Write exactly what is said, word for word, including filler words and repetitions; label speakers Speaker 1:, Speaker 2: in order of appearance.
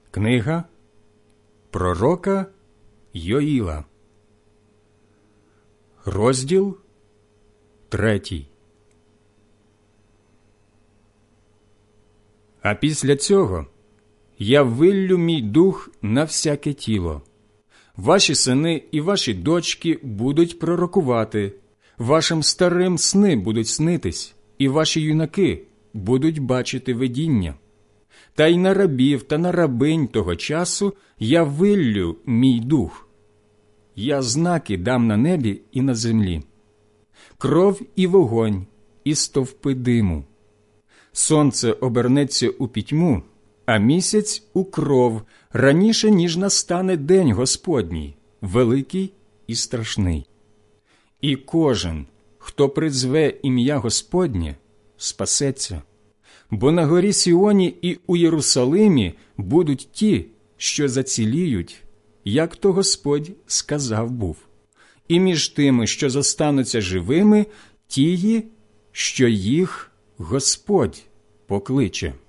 Speaker 1: Книга пророка Йоїла, розділ третій. А після цього я виллю мій дух на всяке тіло. Ваші сини і ваші дочки будуть пророкувати, вашим старим сни будуть снитись, і ваші юнаки будуть бачити видіння. Та й на рабів та на рабинь того часу я виллю мій дух. Я знаки дам на небі і на землі. Кров і вогонь, і стовпи диму. Сонце обернеться у пітьму, а місяць у кров, раніше, ніж настане день Господній, великий і страшний. І кожен, хто призве ім'я Господнє, спасеться. Бо на горі Сіоні і у Єрусалимі будуть ті, що заціліють, як то Господь сказав був. І між тими, що зостануться живими, тії, що їх Господь покличе.